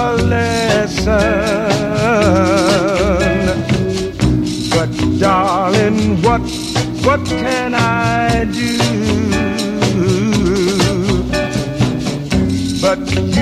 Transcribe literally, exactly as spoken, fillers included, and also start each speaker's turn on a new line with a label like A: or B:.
A: a lesson. But darling, what, what can I do? But